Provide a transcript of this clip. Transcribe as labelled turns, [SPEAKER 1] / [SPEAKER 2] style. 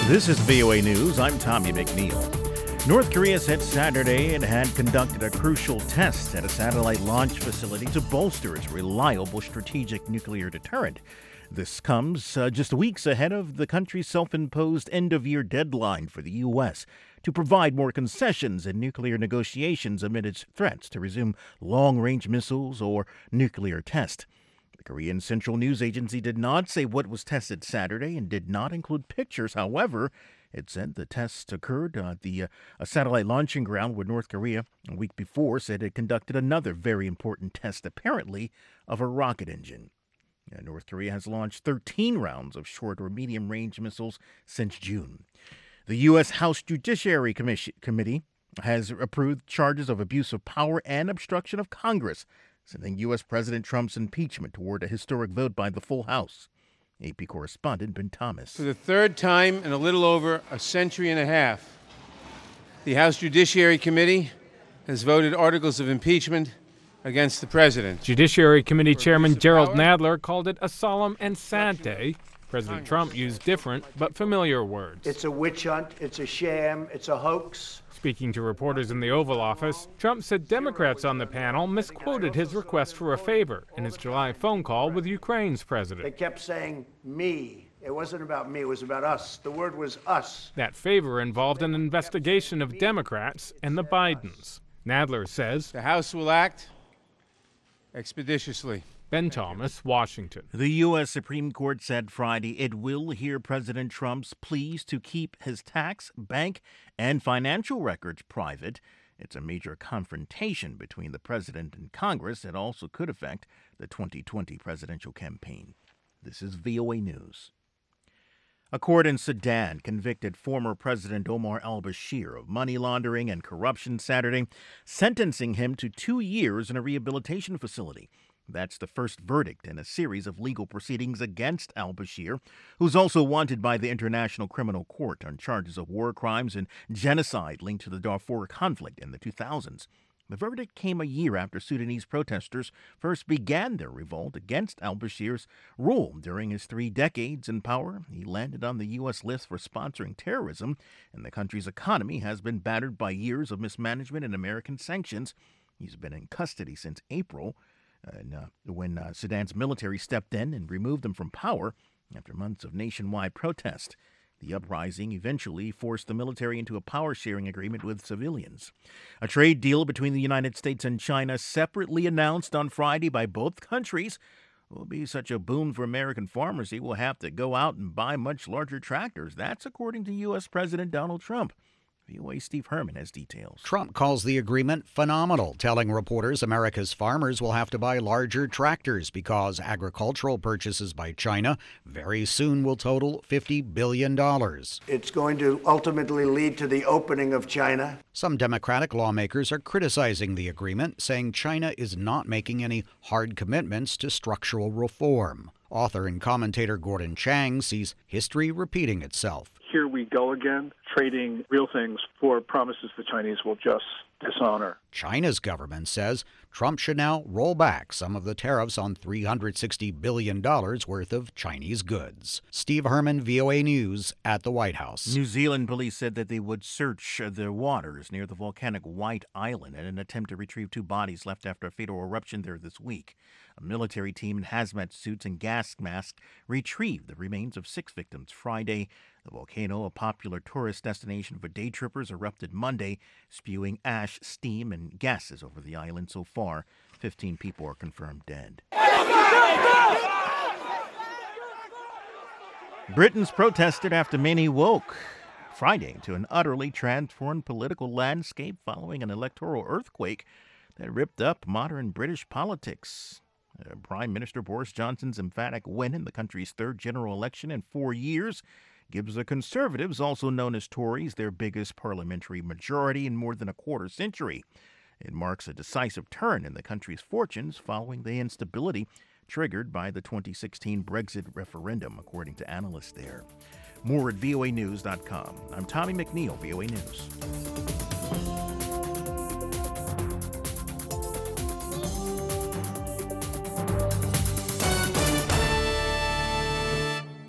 [SPEAKER 1] This is VOA News. I'm Tommy McNeil. North Korea said Saturday it had conducted a crucial test at a satellite launch facility to bolster its reliable strategic nuclear deterrent. This comes just weeks ahead of the country's self-imposed end-of-year deadline for the U.S. to provide more concessions in nuclear negotiations amid its threats to resume long-range missiles or nuclear tests. The Korean Central News Agency did not say what was tested Saturday and did not include pictures. However, it said the tests occurred at the satellite launching ground where North Korea, a week before, said it conducted another very important test, apparently, of a rocket engine. North Korea has launched 13 rounds of short or medium-range missiles since June. The U.S. House Judiciary Committee has approved charges of abuse of power and obstruction of Congress, sending U.S. President Trump's impeachment toward a historic vote by the full House. AP correspondent Ben Thomas.
[SPEAKER 2] For the third time in a little over a century and a half, the House Judiciary Committee has voted articles of impeachment against the president.
[SPEAKER 3] Judiciary Committee Chairman Gerald Nadler called it a solemn and sad day. President Trump used different but familiar words.
[SPEAKER 4] It's a witch hunt, it's a sham, it's a hoax.
[SPEAKER 3] Speaking to reporters in the Oval Office, Trump said Democrats on the panel misquoted his request for a favor in his July phone call with Ukraine's president.
[SPEAKER 4] They kept saying me. It wasn't about me, it was about us. The word was us.
[SPEAKER 3] That favor involved an investigation of Democrats and the Bidens. Nadler says
[SPEAKER 2] the House will act expeditiously.
[SPEAKER 3] Ben Thomas, Washington.
[SPEAKER 1] The U.S. Supreme Court said Friday it will hear President Trump's pleas to keep his tax, bank, and financial records private. It's a major confrontation between the president and Congress that also could affect the 2020 presidential campaign. This is VOA News. A court in Sudan convicted former President Omar al-Bashir of money laundering and corruption Saturday, sentencing him to 2 years in a rehabilitation facility. That's the first verdict in a series of legal proceedings against al-Bashir, who's also wanted by the International Criminal Court on charges of war crimes and genocide linked to the Darfur conflict in the 2000s. The verdict came a year after Sudanese protesters first began their revolt against al-Bashir's rule. During his 3 decades in power, he landed on the U.S. list for sponsoring terrorism, and the country's economy has been battered by years of mismanagement and American sanctions. He's been in custody since April, when Sudan's military stepped in and removed him from power after months of nationwide protest. The uprising eventually forced the military into a power-sharing agreement with civilians. A trade deal between the United States and China, separately announced on Friday by both countries, will be such a boon for American farmers they will have to go out and buy much larger tractors. That's according to U.S. President Donald Trump. VOA Steve Herman has details.
[SPEAKER 5] Trump calls the agreement phenomenal, telling reporters America's farmers will have to buy larger tractors because agricultural purchases by China very soon will total $50 billion.
[SPEAKER 4] It's going to ultimately lead to the opening of China.
[SPEAKER 5] Some Democratic lawmakers are criticizing the agreement, saying China is not making any hard commitments to structural reform. Author and commentator Gordon Chang sees history repeating itself.
[SPEAKER 6] Here we go again, trading real things for promises the Chinese will just dishonor.
[SPEAKER 5] China's government says Trump should now roll back some of the tariffs on $360 billion worth of Chinese goods. Steve Herman, VOA News, at the White House.
[SPEAKER 1] New Zealand police said that they would search the waters near the volcanic White Island in an attempt to retrieve 2 bodies left after a fatal eruption there this week. A military team in hazmat suits and gas masks retrieved the remains of 6 victims Friday. The volcano, a popular tourist destination for day trippers, erupted Monday, spewing ash, steam, and gases over the island. So far, 15 people are confirmed dead. Britons protested after many woke Friday to an utterly transformed political landscape following an electoral earthquake that ripped up modern British politics. Prime Minister Boris Johnson's emphatic win in the country's 3rd general election in 4 years gives the Conservatives, also known as Tories, their biggest parliamentary majority in more than a quarter century. It marks a decisive turn in the country's fortunes following the instability triggered by the 2016 Brexit referendum, according to analysts there. More at voanews.com. I'm Tommy McNeil, VOA News.